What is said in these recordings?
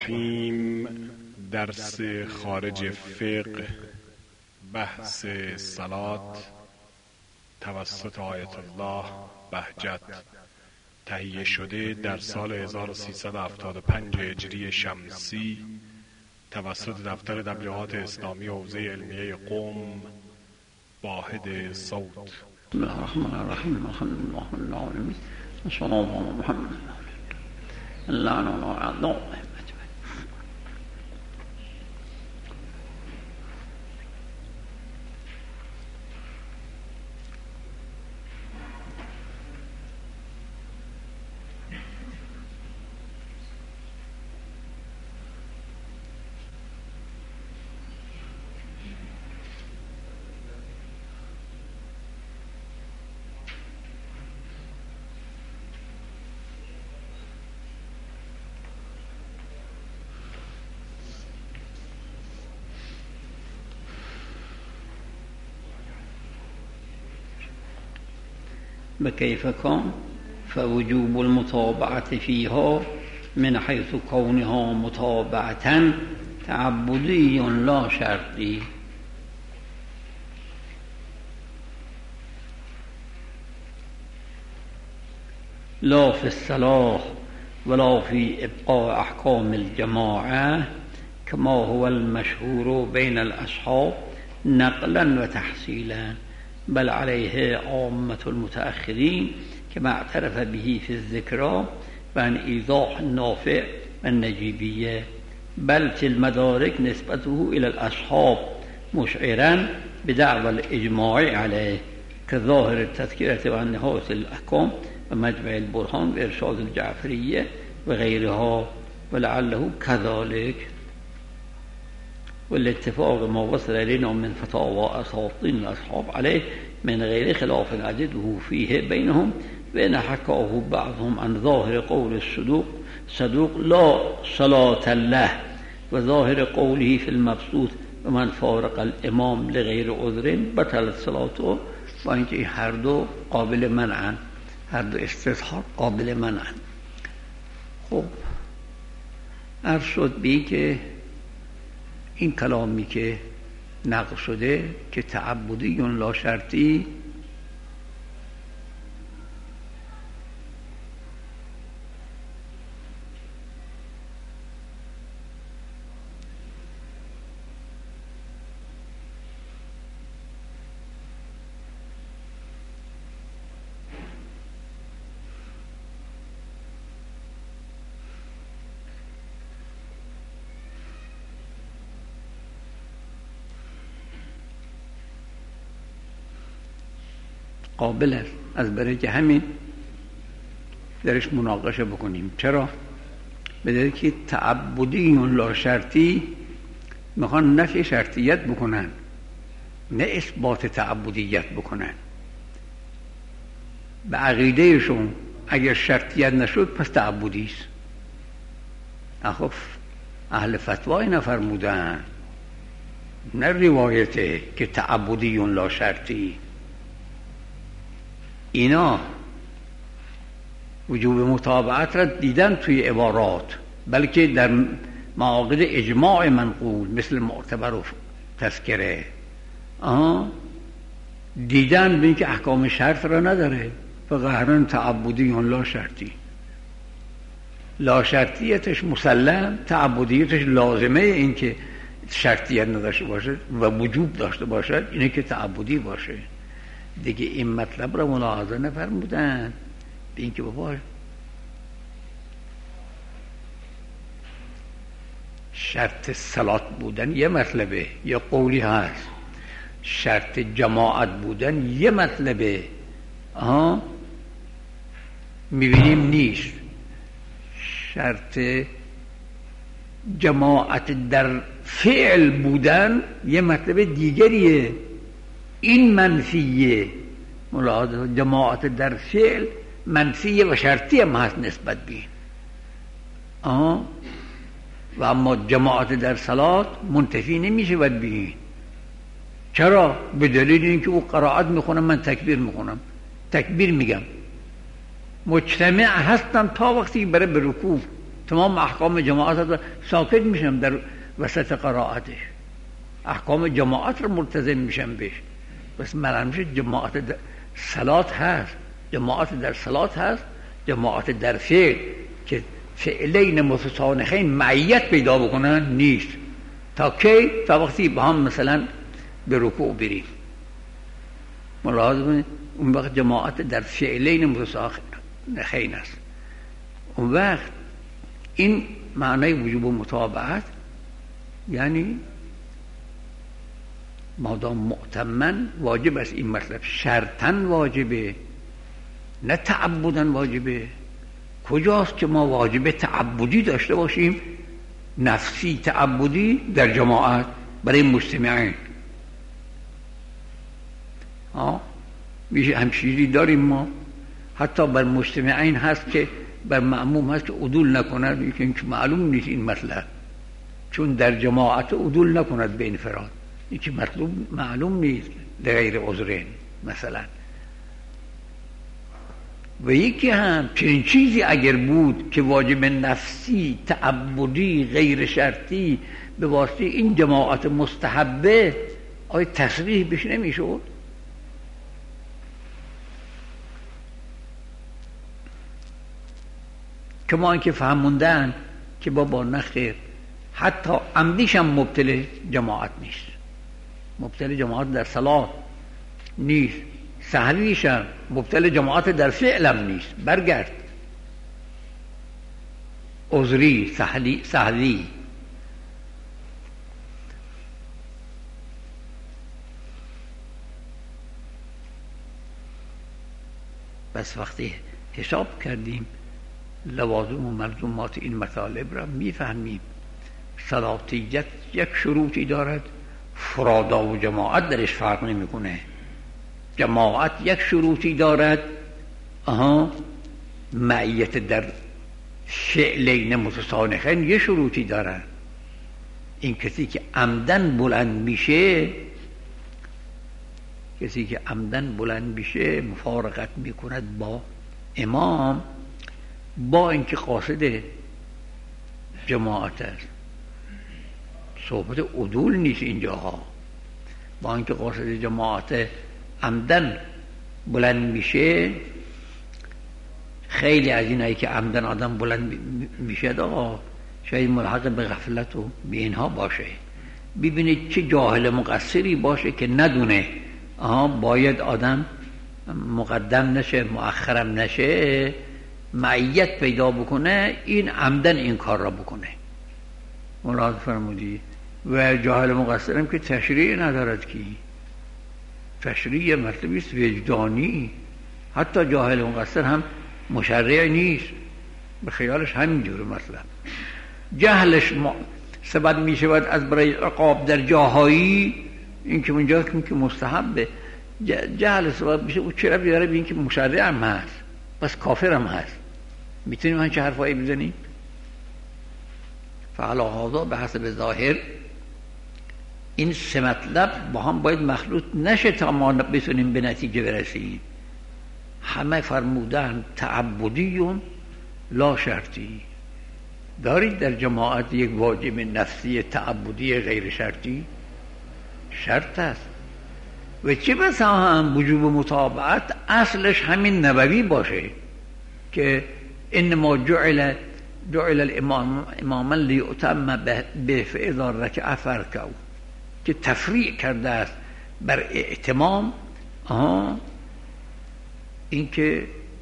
الرحیم. درس خارج فقه، بحث صلات توسط آیت الله بهجت، تهیه شده در سال 1375 هجری شمسی توسط دفتر تبلیغات اسلامی حوزه علمیه قم، واحد صوت. بسم الله الرحمن الرحیم. الحمد لله رب العالمین و صلی الله علی محمد الله. بكيف كان فوجوب المتابعة فيها من حيث كونها متابعة تعبدي لا شرطي. لا في الصلاة ولا في إبقاء أحكام الجماعة كما هو المشهور بين الأصحاب نقلا وتحصيلا، بل عليه عامة المتأخرين كما اعترف به في الذكرى وعن إيضاح النافع والنجيبية، بل في المدارك نسبته إلى الأصحاب مشعرا بدعوى الإجماع عليه كظاهر التذكرة وعن نهاية الأحكام ومجمع البرهان وإرشاد الجعفرية وغيرها، ولعله كذلك. والاتفاق ما وصل إلينا من فتاوى أساطين الأصحاب عليه من غير خلاف أجده فيه بينهم، وإن حكاه بعضهم عن ظاهر قول صدوق لا صلاة له، وظاهر قوله في المبسوط ومن فارق الإمام لغير عذر بطلت صلاته، وإنك هر دو قابل منعا، هر دو استظهار قابل منعا. خب عرض شد بی که این کلامی که نقل شده که تعبدی لا شرطی، قابل است از برای که همین درش مناقشه بکنیم. چرا؟ بدید که تعبدی لا شرطی میخوان نفی شرطیت بکنن، نه اثبات تعبدیت بکنن. به عقیدهشون اگر شرطیت نشد پس تعبدی است. خب اهل فتوای نفرمودن، نه روایته که تعبدی لا شرطی. اینا وجوب متابعت را دیدن توی عبارات، بلکه در مواقع اجماع منقول مثل معتبر و تذکره دیدن به اینکه احکام شرط را نداره، فقهرا تعبدی لا شرطی. لا شرطیتش مسلم، تعبدیتش لازمه این که شرطیت نداشته باشد و وجوب داشته باشد، اینه که تعبدی باشه دیگه. این مطلب را ملاحظه نفرمودن به این که بابا شرط صلات بودن یه مطلبه یا قولی هست، شرط جماعت بودن یه مطلبه میبینیم نیست. شرط جماعت در فعل بودن یه مطلب دیگریه، این منفیه. ملاحظه جماعت در فعل منفیه و شرطی هم هست نسبت به و اما جماعت در صلات منتفی نمیشه ود به این. چرا؟ به دلیل اینکه او قرائت میخونم، من تکبیر میخونم، تکبیر میگم، مجتمع هستم تا وقتی برای به رکوع تمام احکام جماعت ساکت میشم در وسط قرائتش، احکام جماعت رو ملتزم میشم بهش. بس معلوم میشه جماعت در صلات هست، جماعت در صلات هست، جماعت در فعل که فعلین متسانخین معیت پیدا بکنن نیست. تا کی؟ تا وقتی با هم مثلا به رکوع بریم. ملاحظه کنید اون وقت جماعت در فعلین متسانخین است. اون وقت این معنای وجوب و متابعت، یعنی مادام مؤتمن واجب است این مطلب، شرطاً واجبه نه تعبداً واجبه. کجاست که ما واجب تعبدی داشته باشیم، نفسی تعبدی در جماعت برای مجتمعین؟ میشه همچیزی داریم ما؟ حتی بر مجتمعین هست که بر معموم هست که عدول نکند، که معلوم نیست این مطلب، چون در جماعت عدول نکند به انفراد، این که مطلوب معلوم نیست لغیر عذرین مثلا. و یکی هم چنین چیزی اگر بود که واجب نفسی تعبدی غیر شرطی به واسطه این جماعت مستحبه، آیا تصریح بش نمیشد؟ که ما اینکه فهموندن که بابا نخیر، حتی عمدیش هم مبتل جماعت نیست، مبتل جماعت در صلات نیست، سهویش هم مبتل جماعت در فعلم نیست. برگرد عذری سهوی. بس وقتی حساب کردیم لوازم و ملزومات این مطالب را میفهمیم. صلاتیت یک شروطی دارد، فرادا و جماعت درش فرق نمیکنه. جماعت یک شروطی دارد، معیت در فعلین متسانخین یک شروطی دارد. این کسی که عمدن بلند میشه، کسی که عمدن بلند میشه مفارقت میکند با امام، با اینکه قاصد جماعت است، صحبت عدول نیست اینجاها، با اینکه قاصد جماعت عمدن بلند میشه. خیلی از اینایی که عمدن آدم بلند میشه شاید ملحق به غفلت و به اینها باشه. ببینید چه جاهل مقصری باشه که ندونه باید آدم مقدم نشه مؤخرم نشه، معیت پیدا بکنه، این عمدن این کار را بکنه. ملاحظه فرمودی؟ و جاهل مقصرم که تشریع ندارد، کی تشریع مطلبی است وجدانی. حتی جاهل مقصر هم مشرع نیست، به خیالش همینجور مطلب. جهلش سبب می شود از برای عقاب در جاهایی، این که اونجا که مستحبه، جهل سبب میشه. او چرا بیاره به این که مشرع هم هست پس کافر هم هست؟ میتونیم همچه حرفایی بزنیم؟ فعلا هذا به حسب ظاهر این سه مطلب با هم باید مخلوط نشه تا ما بتونیم به نتیجه برسیم. همه فرمودن تعبدیون لا شرطی. دارید در جماعت یک واجب نفسی تعبدی غیر شرطی؟ شرط است. و چه بسا هم وجوب متابعت اصلش همین نبوی باشه که انما جعل الامام اماما لیؤتم به فاذا رکع فرکعوا، که تفریع کرده است بر ائتمام این که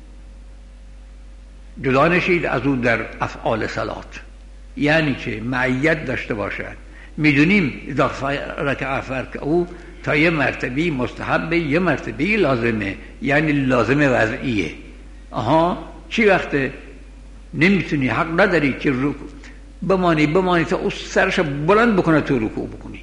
جدا نشید از او در افعال صلات، یعنی که معیت داشته باشد. میدونیم اذا رکع فرکعوا تا یه مرتبه مستحبه، یه مرتبه لازمه، یعنی لازم وضعیه. چی وقته نمیتونی، حق نداری که رکوع بمانی تا او سرش بلند بکنه تو رکوع بکنی.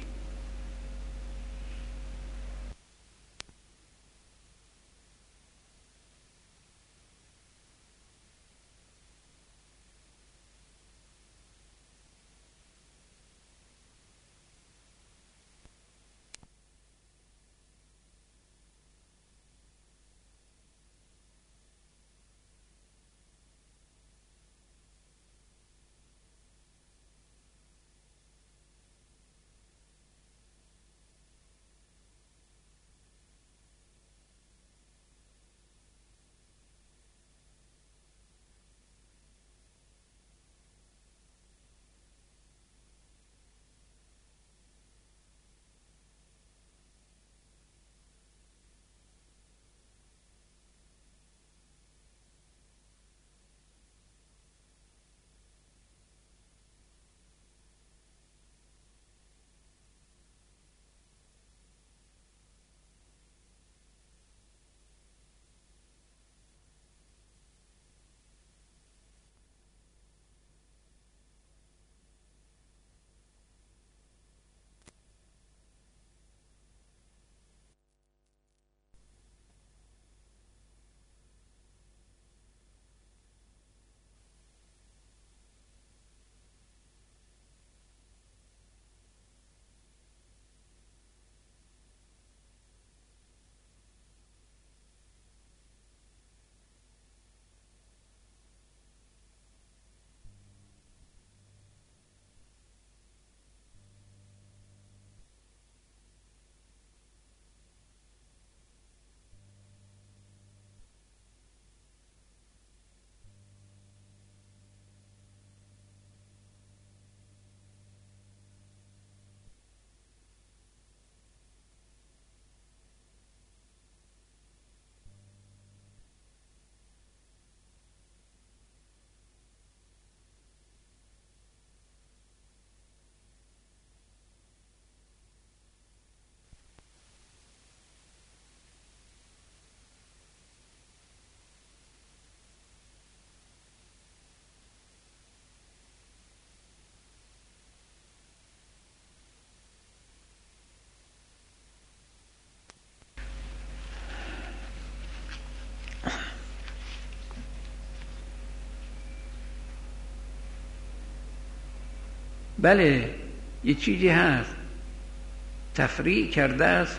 بله یه چیزی هست تفریع کرده است،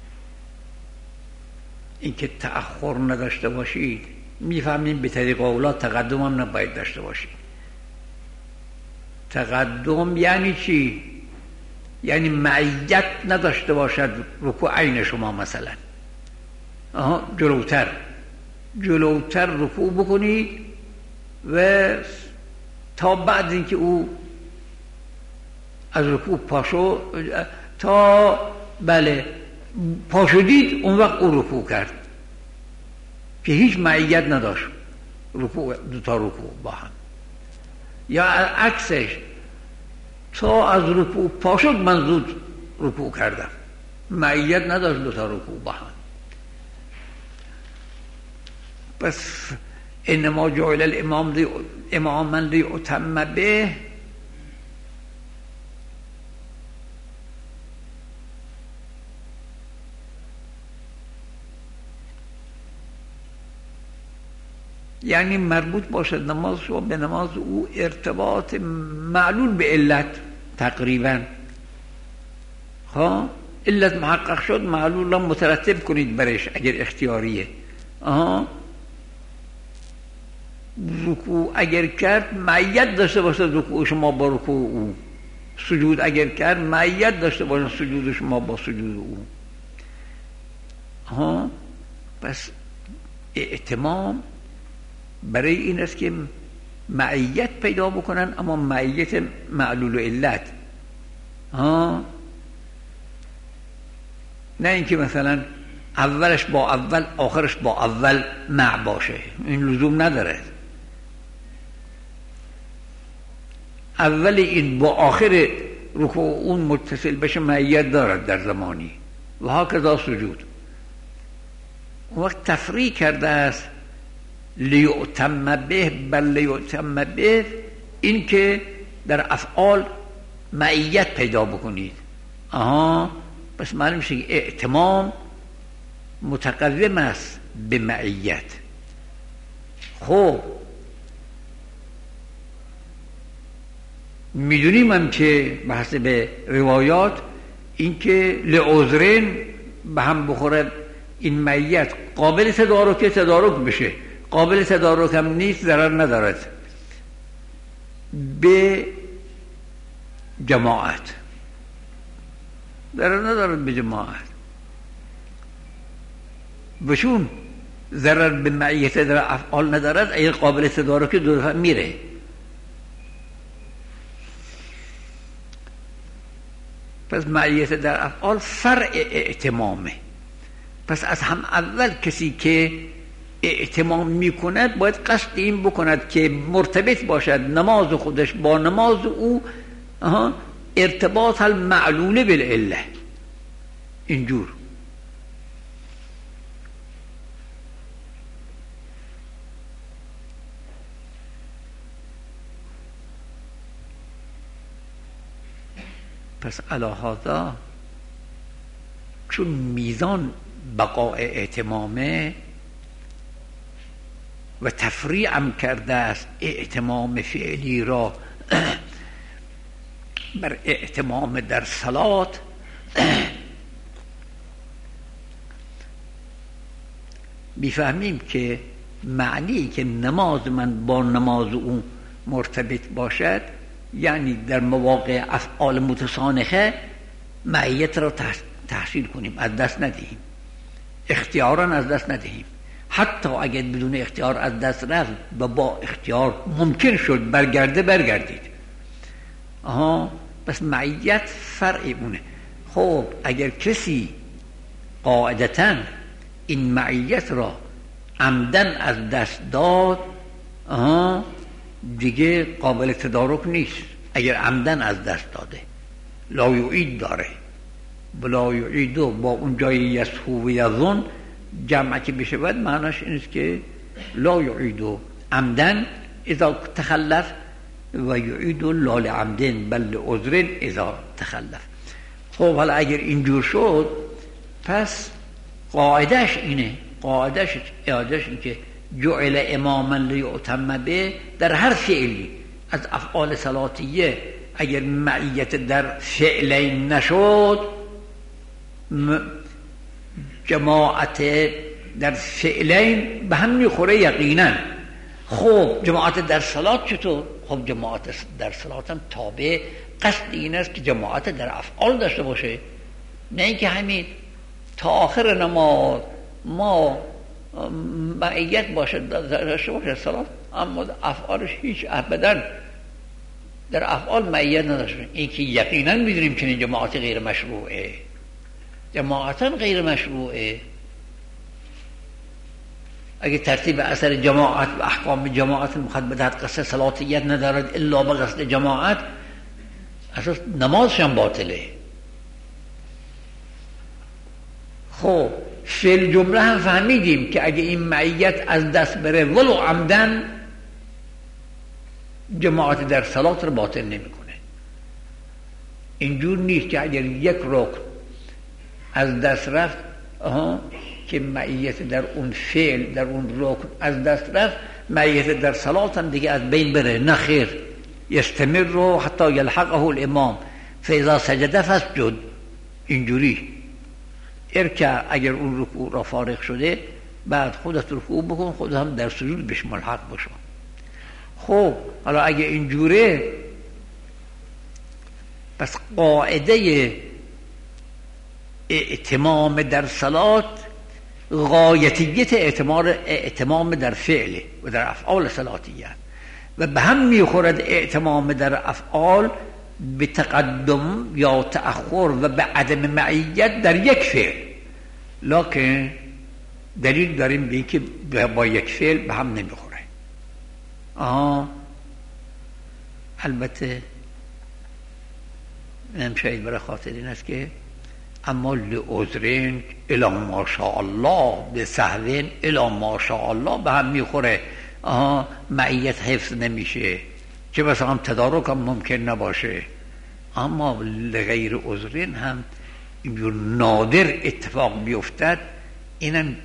اینکه تأخر نداشته باشید. میفهمیم به طریق اولا تقدم هم نباید داشته باشید. تقدم یعنی چی؟ یعنی معیت نداشته باشد رکوع عین شما مثلا. جلوتر رکوع بکنید و تا بعد اینکه او از رکوع پاشدید اون وقت او رکوع کرد که هیچ معیت نداشت دوتا رکوع با هم. یا عکسش تا از رکوع پاشد من زود رکوع کردم، معیت نداشت دوتا رکوع با هم. پس انما جعل الامام اماما لیؤتم به، یعنی مربوط باشد نماز شما به نماز او ارتباط معلول به علت تقریبا. علت محقق شد معلول را مترتب کنید برش اگر اختیاریه. رکوع اگر کرد معیت داشته باشد رکوع شما با رکوع او، سجود اگر کرد معیت داشته باشد سجود شما با سجود او. پس ائتمام برای این است که معیت پیدا بکنن، اما معیت معلول و علت. نه اینکه مثلا اولش با اول آخرش با اول مع باشه، این لزوم نداره. اول این با آخر رکوع اون متصل بشه معیت دارد در زمانی و هکذا سجود. اون وقت تفریق کرده است لیؤتم به، بل لیؤتم به این که در افعال معیت پیدا بکنید. پس معلوم میشه که ائتمام متقدم است به معیت. خب میدونیم هم که بحث به روایات این که لعذرین به هم بخورد، این معیت قابل تدارک بشه، قابل تدارک هم نیست ضرر ندارد به جماعت، ضرر ندارد به جماعت. بشون ضرر به معیت در افعال ندارد، اگر قابل تدارک دو دفعه میره. پس معیت در افعال فرع ائتمامه. پس از هم اول کسی که ائتمام میکند باید قصد این بکند که مرتبط باشد نماز خودش با نماز او ارتباط المعلول بالعله. اینجور پس علی هذا چون میزان بقاء ائتمامه و تفریعم کرده است ائتمام فعلی را بر ائتمام در صلات، میفهمیم که معنی که نماز من با نماز اون مرتبط باشد یعنی در مواقع افعال متسانخه معیت را تحصیل کنیم، از دست ندهیم، اختیارا از دست ندهیم. حتی اگر بدون اختیار از دست رفت و با اختیار ممکن شد برگردید. پس معیت فرع اونه. خب اگر کسی قاعدتاً این معیت را عمدن از دست داد دیگه قابل تدارک نیست. اگر عمدن از دست داده لا یعید داره، بلا یعیدو با اون جای یسهو و یظن جمع که بشود معناش این است که لا یعیدو عمدن اذا تخلف و یعیدو لا لعمدن بل لعذر اذا تخلف. خب حالا اگر اینجور شد پس قاعدش اینه، قاعدش این که جعل اماما لیؤتم به در هر فعلی از افعال صلاتیه اگر معیت در فعلین نشد، جماعت در فعلین به هم میخوره یقینا. خب جماعت در صلات چطور؟ خب جماعت در صلات هم تابع قصد این است که جماعت در افعال داشته باشه، نه اینکه همین تا آخر نماز ما معیت داشته باشه صلات، اما افعالش هیچ ابدا در افعال معیت نداشته. این که یقینا میدونیم که این جماعت غیر مشروعه، جماعتا غیر مشروعه. اگه ترتیب اثر جماعت و احکام جماعت میخواد بدهد قصد صلاتیت ندارد الا به قصد جماعت، اساس نمازش هم باطله. خب فعل جمله هم فهمیدیم که اگه این معیت از دست بره ولو عمدن، جماعت در صلات رو باطل نمیکنه. اینجور نیست که اگر یک رکن از دست رفت که معیت در اون فعل در اون رکن از دست رفت، معیت در صلات هم دیگه از بین بره. نه خیر، یستمر رو حتی یلحقه الامام فاذا سجد فاسجد. اینجوری ارکع، اگر اون رکوع را فارغ شده بعد خودت رکوع بکن، خود هم در سجود بهش ملحق بشو. خب حالا اگه اینجوره، پس قاعده اعتمام در صلات غایتیت اعتمام در فعل و در افعال صلاتیه، و به هم میخورد اعتمام در افعال به تقدم یا تأخر و به عدم معیت در یک فعل. لکن دلیل داریم به اینکه با یک فعل به هم نمیخوره. البته شاید برای خاطر این است که اما لعذرین الی ماشاءالله به سهوین الی ماشاءالله به هم میخوره. معیت حفظ نمیشه، چه بسا هم تدارک هم ممکن نباشه. اما لغیر عذرین هم اینجور نادر اتفاق بیفتد، اینم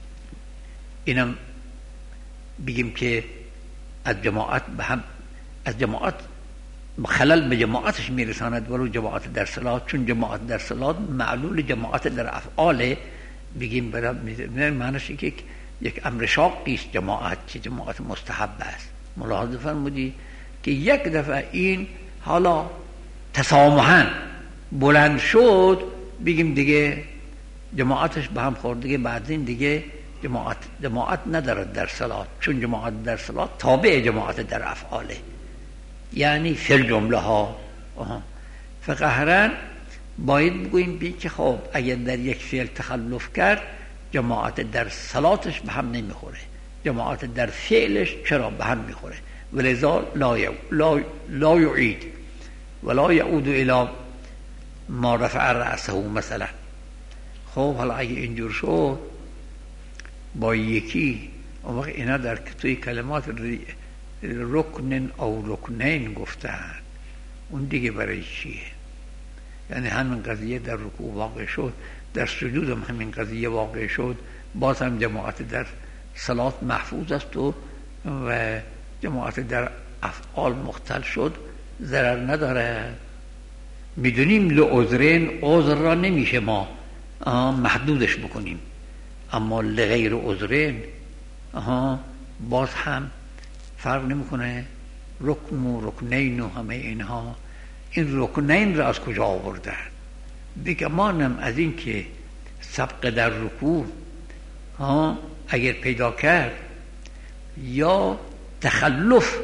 بگیم که از جماعت خلل به جماعتش میرساند، ولو جماعت در صلات، چون جماعت در صلات معلول جماعت در افعاله. بگیم برای معنیش که یک امر شاقی است جماعت، که جماعت مستحب است. ملاحظه فرمودی که یک دفعه این حالا تسامحاً بلند شد، بگیم دیگه جماعتش به هم خورد، دیگه بعد این دیگه جماعت ندارد در صلات، چون جماعت در صلات تابع جماعت در افعاله، یعنی فعل جمله ها. فقهرن باید بگوییم که خب اگر در یک فعل تخلف کرد، جماعت در صلاتش به هم نمیخوره، جماعت در فعلش چرا به هم میخوره. ولذا لا یعید ولا یعود الی ما رفع رأسه مثلا. خب حالا اگه اینجور شد با یکی، اون وقت اینا در توی کلمات رکن او رکنین گفتن، اون دیگه برای چیه؟ یعنی همین قضیه در رکوع واقع شد، در سجود هم همین قضیه واقع شد، باز هم جماعت در صلات محفوظ است و جماعت در افعال مختل شد، ضرر نداره. میدونیم لعذرین، عذر را نمیشه ما محدودش بکنیم، اما لغیر عذرین باز هم فرق نمیکنه. رکن و رکنین و همه اینها، این رکنین را از کجا آوردن؟ بگمانم از این که سبق در رکوع اگر پیدا کرد یا تخلف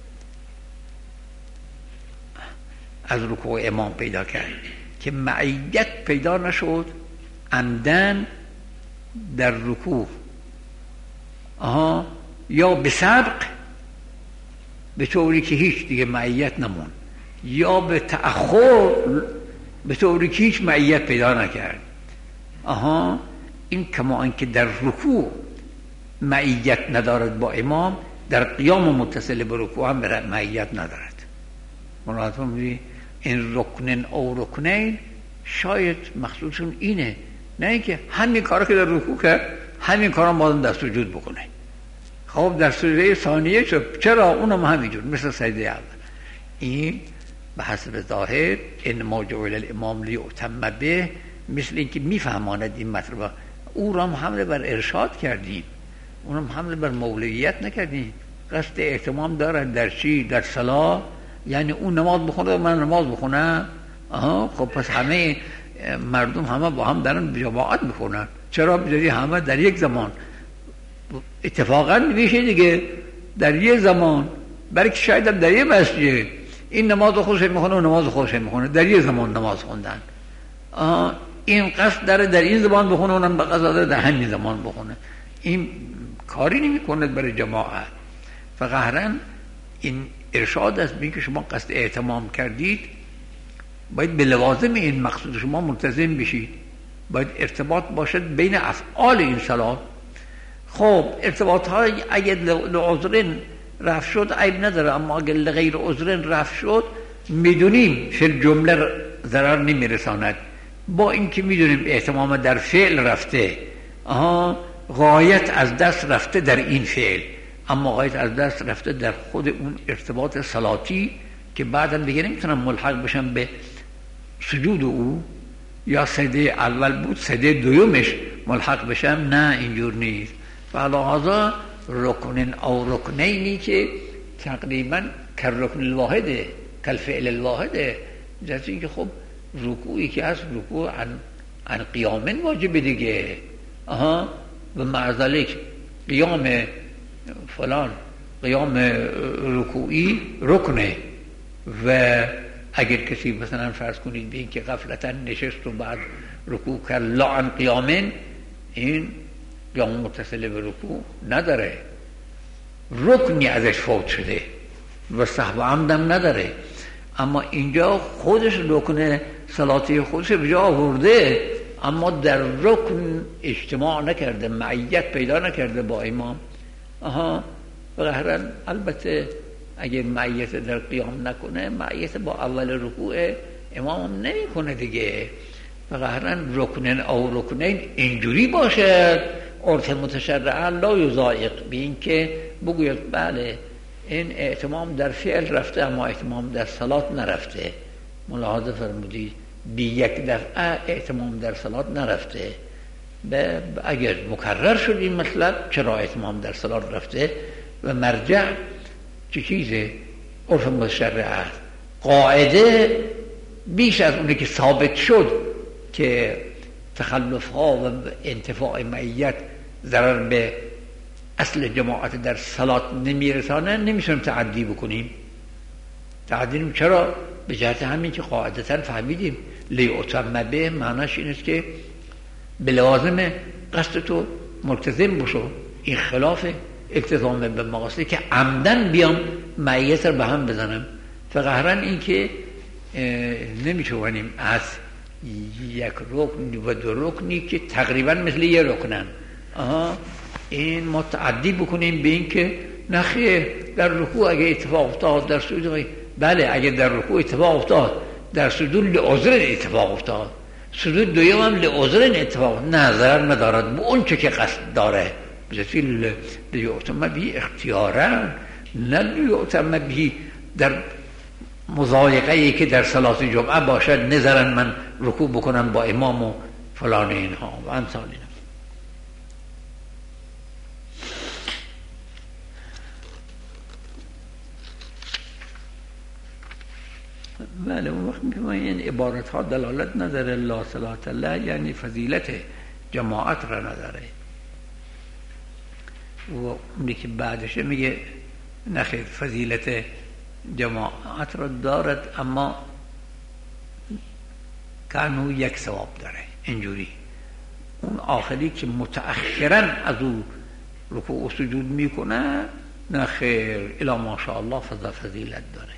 از رکوع امام پیدا کرد که معیت پیدا نشد عمدن در رکوع، یا به سبق به طوری که هیچ دیگه معیت نمون، یا به تأخر به طوری که هیچ معیت پیدا نکرد. این کما اینکه در رکوع معیت ندارد با امام، در قیام متصل به رکوع هم معیت ندارد. ملاحظه می‌کنید این رکنن او رکنین شاید مخصوصون اینه، نه اینکه همین کارا که در رکوع کرد همین کارا ما در سجود بکنه. خب در سجده ثانیه چرا اونم همینجور مثل سجده اول. این به حسب ظاهر انما جعل الامام لیؤتم به، مثل اینکه میفهماند این مطلب. او را حمله بر ارشاد کردیم، اونم حمله بر مولویت نکردیم. قصد اهتمام دارد در چی؟ در صلاح. یعنی اون نماز بخونه و من نماز بخونم. خب پس همه مردم همه با هم دارن جماعت میکنن، چرا بذاری همه در یک زمان؟ اتفاقا میشه دیگه در یک زمان، برای که شاید در یک مسجد این نماز خودش میخونه و نماز خودش میخونه، در یک زمان نماز خوندن. این قصد داره در این زمان بخونه، اونم به قصد داره در همین زمان بخونه. این کاری نمیکنه برای جماعت. فقهرا این ارشاد است، بین که شما قصد اهتمام کردید باید به لوازم این مقصود شما ملتزم بشید. باید ارتباط باشد بین افعال این صلات. خب ارتباط های اگر لعذرین رفع شد عیب نداره، اما اگر لغیر عذرین رفع شد میدونیم فی جمله ضرر نمیرساند. با اینکه میدونیم اهتمام در فعل رفته، غایت از دست رفته در این فعل، اما غایت از دست رفته در خود اون ارتباط صلاتی که بعدا دیگه نمیتونم ملحق بشم به سجود او، یا سجده اول بود سجده دومش ملحق بشم. نه اینجور نیست. فلهذا رکن او رکنینی که تقریبا کالرکن الواحده کالفعل الواحده، جز اینکه خب رکوعی که هست رکوع عن قیامن واجبه دیگه. و مع ذلک قیام فلان قیام رکوعی رکنه. و اگر کسی مثلا فرض کنید به این که غفلتا نشست و بعد رکوع کرد لا عن قیامن، این قیام متصل به رکوع نداره، رکنی ازش فوت شده و سهو عمدم نداره. اما اینجا خودش رکن صلاتی خودش به جا آورده، اما در رکن اجتماع نکرده، معیت پیدا نکرده با امام. بقهرن البته اگر معیت در قیام نکنه، معیت با اول رکوع امام هم نمی کنه دیگه. بقهرن رکنن او رکنین اینجوری باشد عرف متشرعه لا یضایق، به این که بگوید بله این اعتمام در فعل رفته اما اعتمام در صلات نرفته. ملاحظه فرمودید بی یک دفعه اعتمام در صلات نرفته. اگر مکرر شد این مطلب چرا اعتمام در صلات رفته و مرجع چه چیزه؟ عرف متشرعه. قاعده بیش از اونی که ثابت شد که تخلف ها و انتفاع معیت ضرر به اصل جماعت در صلات نمیرسانه، نمیشونیم تعدی بکنیم. تعدی چرا؟ به جهت همین که قاعدتا فهمیدیم لیؤتم به معناش این است که به لوازم قصد تو ملتزم بشو. این خلاف التزام به مقاصدی که عمدن بیام معیت رو به هم بزنم. فقهرن این که نمیتوانیم از یک رکن و دو رکنی که تقریبا مثل یک رکنن این متعدی بکنیم به این که نخیر در رکوع اگه اتفاق افتاد در سجود، بله اگه در رکوع اتفاق افتاد در سجود لعذر اتفاق افتاد، سجود دویم هم لعذر اتفاق نظر ندارد به اون چه که قصد داره. بذاتی لیؤتم به اختیارا، نه لیؤتم به در مضایقه ای که در صلات جمعه باشد نظرن من رکوع بکنم با امام و فلان اینها و امثال اینا. بله اون وقت میفهمم این عبارت ها دلالت نداره لا صلات الله یعنی فضیلت جماعت را نداره. و اونی که بعدش میگه نخیر فضیلت جماعت را دارد اما کانو یک ثواب داره اینجوری. اون آخری که متأخراً از او رکوع و سجود میکنه نخیر الا ماشاءالله فضیلت داره.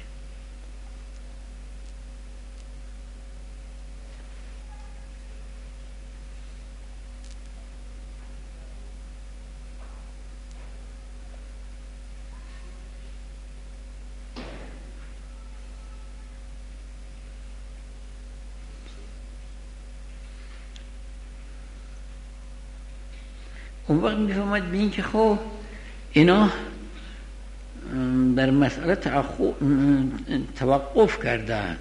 اون وقت میفهمد به این که خب اینا در مسئله توقف کردن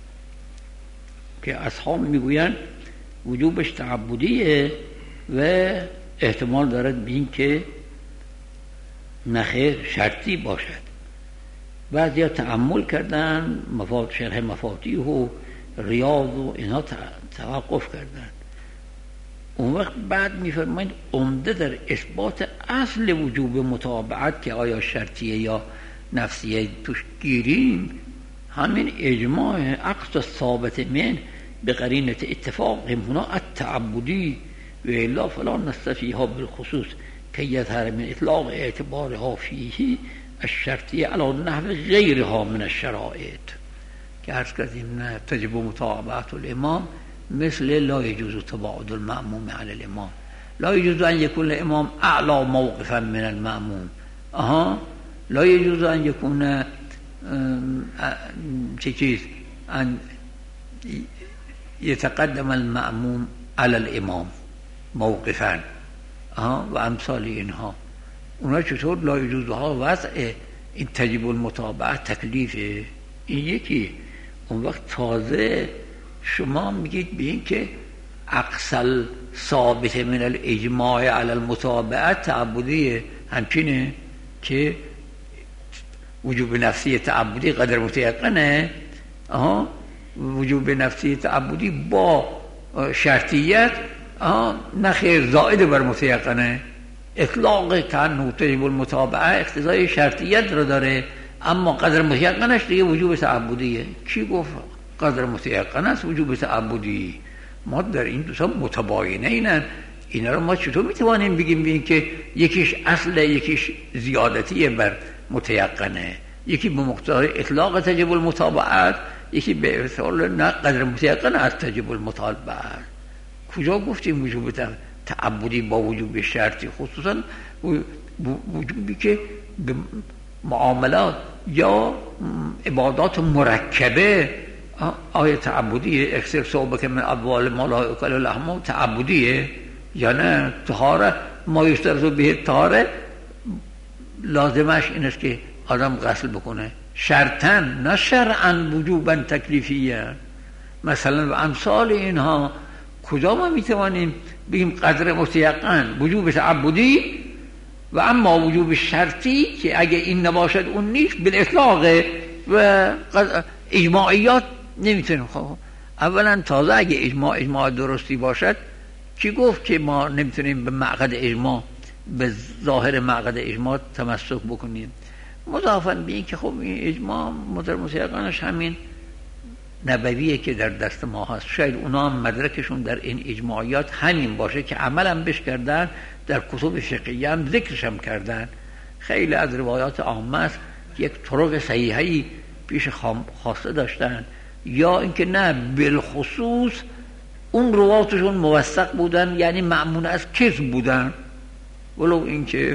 که اصحاب میگویند وجوبش تعبدیه و احتمال دارد به این که نخیر شرطی باشد. بعضی ها تأمل کردن، شرح مفاتیح و ریاض و اینها توقف کردن. اون وقت بعد میفرمایند عمده در اثبات اصل وجوب متابعت که آیا شرطیه یا نفسیه توش گیریم، همین اجماع عقد ثابت من به قرینه اتفاق هنا التعبدی و الا فلا نستفیها بالخصوص که یظهر من اطلاق اعتبارها فیه الشرطیه علی نحو غیرها من الشرائط که عرض کردیم نه تجب متابعت الامام مثل لا يجوز تباعد المأموم عن الامام، لا يجوز ان يكون الامام اعلى موقفا من المأموم، لا يجوز ان يكون چیز ان يتقدم المأموم على الامام موقفا و امثال اینها. اونا چطور لا يجوز ها وضع این تجب المتابعه تکلیفه این یکی. اون وقت تازه شما میگید به این که اقصل ثابت من الاجماع علی المتابعه تعبدیه، همچینه که وجوب نفسی تعبدی قدر متیقنه، وجوب نفسی تعبدی با شرطیت نخیر زائد بر متیقنه. اطلاق کان تجب المتابعه اقتضای شرطیت رو داره، اما قدر متیقنش دیگه وجوب تعبدیه. کی گفت قدر متیقن است وجوب تعبدی؟ ما در این دو تا متباینه اینن. اینا رو ما چطور میتوانیم بگیم ببین که یکیش اصل یکیش زیادتیه بر متیقنه، یکی به مقتضای اطلاق تجب المتابعت، یکی به اصطلاح نه قدر متیقن از تجب المتابعت. کجا گفتیم وجوب تعبدی با وجوب شرطی؟ خصوصا وجوبی که به معاملات یا عبادات مرکبه آیه تعبدیه. اکثر صحبه که من ابوال ما لا یؤکل لحمه تعبدیه یا نه؟ طهاره ما یشترط به طهاره لازمش این است که آدم غسل بکنه، شرطاً نه شرعاً وجوباً تکلیفیه. مثلا و امثال اینها کجا ما میتوانیم بگیم قدر متیقن وجوب تعبدی و اما وجوب شرطی که اگه این نباشد اون نیست بالاطلاق و اجماعیات نمیتونیم. خب اولا تازه اگه اجماع درستی باشد کی گفت که ما نمیتونیم به معقد اجماع به ظاهر معقد اجماع تمسک بکنیم؟ مضافاً به این که خب این اجماع متیقنش همین نبویه که در دست ما هست، شاید اونا هم مدرکشون در این اجماعیات همین باشه که عملم بش کردن، در کتب فقهیه هم ذکرش هم کردن. خیلی از روایات عامه است یک طرق صحیحی پیش خواسته داشتن، یا اینکه نه بالخصوص اون رواتشون موثق بودن، یعنی مأمون از کذب بودن، ولو اینکه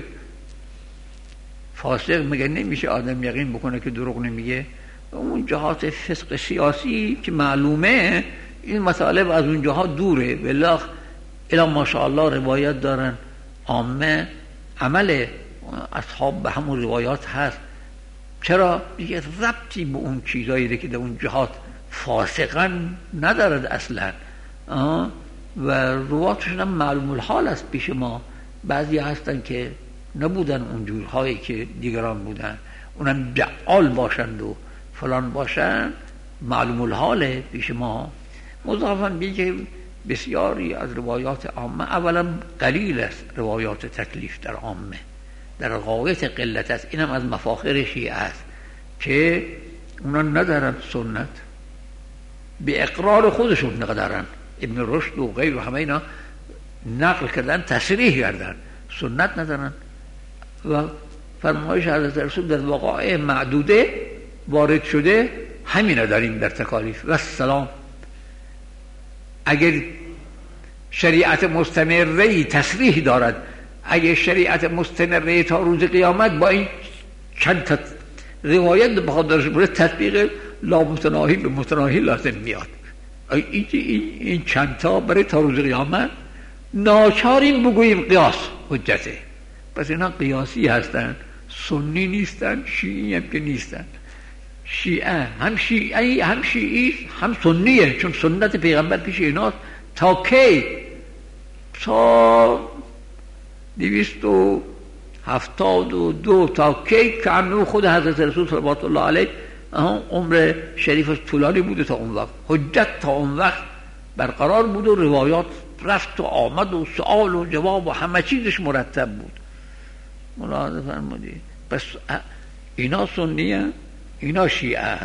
فاسق میگه نمیشه آدم یقین بکنه که دروغ نمیگه. اون جهات فسق سیاسی که معلومه این مطالب از اون جهات دوره. بلا الا ماشاءالله روایت دارن عامه، عمل اصحاب به همون روایات هست. چرا؟ دیگه ربطی به اون چیزایی که در اون جهات فاسقا ندارد اصلا، و رواتشون هم معلوم الحال است پیش ما. بعضی هستن که نبودن اونجورهایی که دیگران بودن، اونم جعال باشند و فلان باشند، معلوم الحاله پیش ما. مضافاً به که بسیاری از روایات عامه، اولا قلیل است روایات تکلیف در عامه، در غایت قلت است. اینم از مفاخر شیعه است که اونا ندارن سنت، به اقرار خودشون ندارن. ابن رشد و غیر و همه اینا نقل کردن، تصریح کردن، سنت ندارن. و فرمایش حضرت رسول در وقایع معدوده وارد شده همینه داریم در تکالیف و سلام. اگر شریعت مستمره تصریح دارد، اگر شریعت مستمره تا روز قیامت با این چند تا روایت بخواد درش بوده، تطبیق لا متناهی به متناهی لازم میاد. این چند تا برای تا روز قیامت ناچاریم بگوییم قیاس حجته. پس اینا قیاسی هستن، سنی نیستن، شیعی هم که نیستن. شیعه هم شیعی هم شیعی هم سنیه، چون سنت پیغمبر پیش ایناست. تا کی؟ تا 272 تا کی که انو خود حضرت رسول صلوات الله علیه عمر شریفش طولانی بوده، تا اون وقت حجت تا اون وقت برقرار بود و روایات رفت و آمد و سؤال و جواب و همه چیزش مرتب بود. ملاحظه فرمودید؟ پس اینا سنیه، اینا شیعه.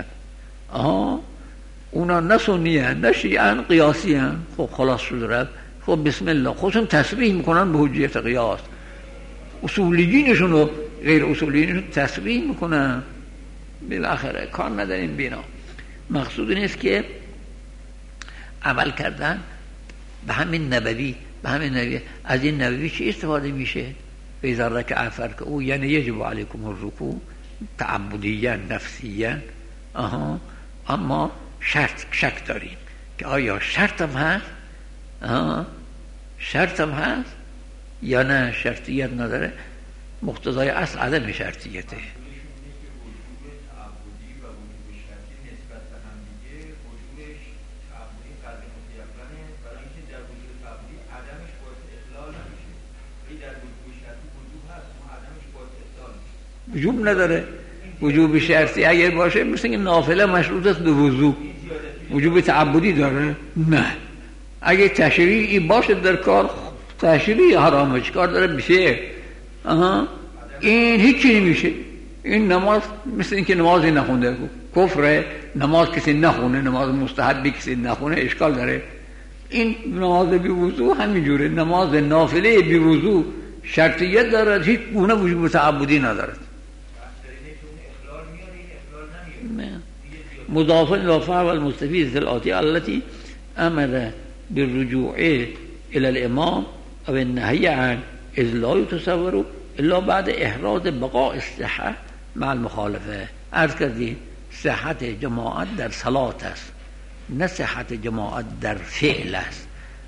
اونا نه سنیه نه شیعه، قیاسی هن. خب خلاص شد رفت. خب بسم الله خودشون تصریح میکنن به حجیت قیاس، اصولیینشون و غیر اصولیینشون تصریح میکنن. بالاخره کار نداریم بینا. مقصود این است که عمل کردن به همین نبوی، از این نبوی چی استفاده میشه؟ فاذا رکع فارکعوا، یعنی یجب علیکم الرکوع تعبدیا نفسیا. اما شک داریم که آیا شرطم هست؟ شرطم هست یا نه شرطیت نداره؟ مقتضای اصل عدم شرطیته. وجوب نداره. وجوب شرطی اگر باشه مثل اینکه نافله مشروط است به وضو، وجوب تعبدی داره؟ نه. اگر تشریعی باشه در کار، تشریعی حرامه، چیکار داره بشه؟ این هیچی نمیشه. این نماز مثل اینکه نمازی نخونده، کفره. نماز کسی نخونه، نماز مستحبی کسی نخونه، اشکال داره. این نماز بی وضو همینجوره. نماز نافله بی وضو شرطیت دارد، هیچ گونه وجوب تعبدی ندارد. مضاف الى فعل المستفيد الآتية التي امر بالرجوع الى الامام او النهي عن اذ لا يتصور الا بعد احراز بقاء الصحة مع المخالفه. عرض کردیم صحت جماعت در صلات است، نه صحت جماعت در فعل است.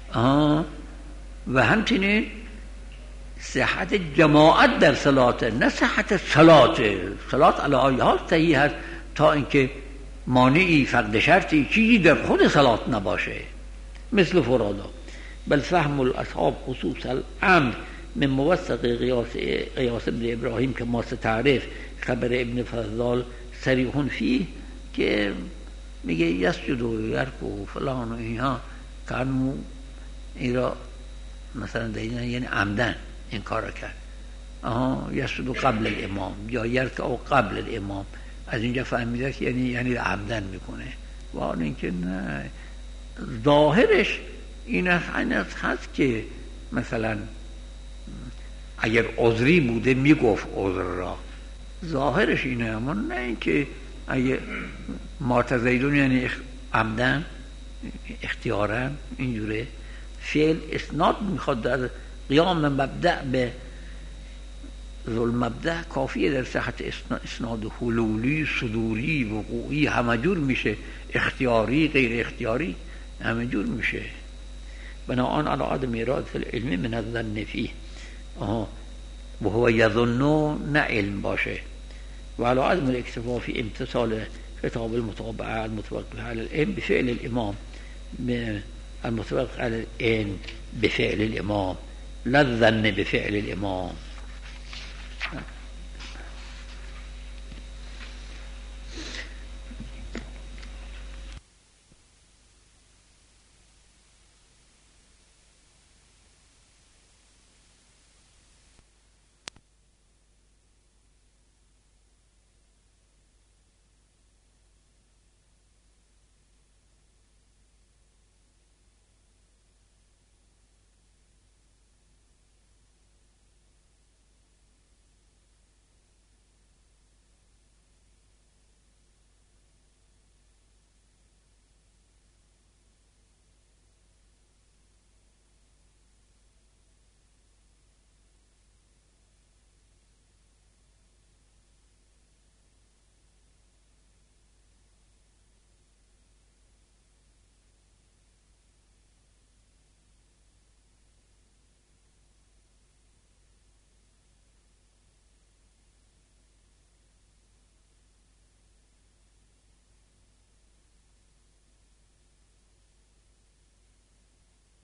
و همچنین صحت جماعت در صلات، نه صحت صلات. صلات علی آیه صحیح است تا اینکه مانعی، فقد شرطی، چیزی در خود صلات نباشه، مثل فرادا. بل فهم الاصحاب خصوص الامر من موثق قیاس ابن ابراهیم که ما ستعرف خبر ابن فضال صریح فیه که میگه یسجد و یرکع و فلان و اینها کانو این را مثلا دیدن، یعنی عمدن این کار را کرد. یسجد قبل الامام یا یرکع قبل الامام، از اینجا فهمیده که یعنی عمدن میکنه. و آن اینکه نه، ظاهرش این هست که مثلا اگر عذری بوده میگفت عذر را، ظاهرش اینه. اما نه اینکه اگر معتزیدون یعنی عمدن اختیارا اینجوره. فعل اسناد میخواد در قیام مبدأ به ظلم مبدأ کافیه در صحت اسناد. حلولی، صدوری، وقوعی همه جور میشه، اختیاری، غیر اختیاری همه جور میشه. بناهان علی عدم اراده العلم من الظن فیه، و هو یظن نه علم باشه. و علی عدم الاکتفا فی امتثال خطاب المطابعه المتوقف علی العلم بفعل الامام، المتوقف علی العلم بفعل الامام، لا الظن بفعل الامام.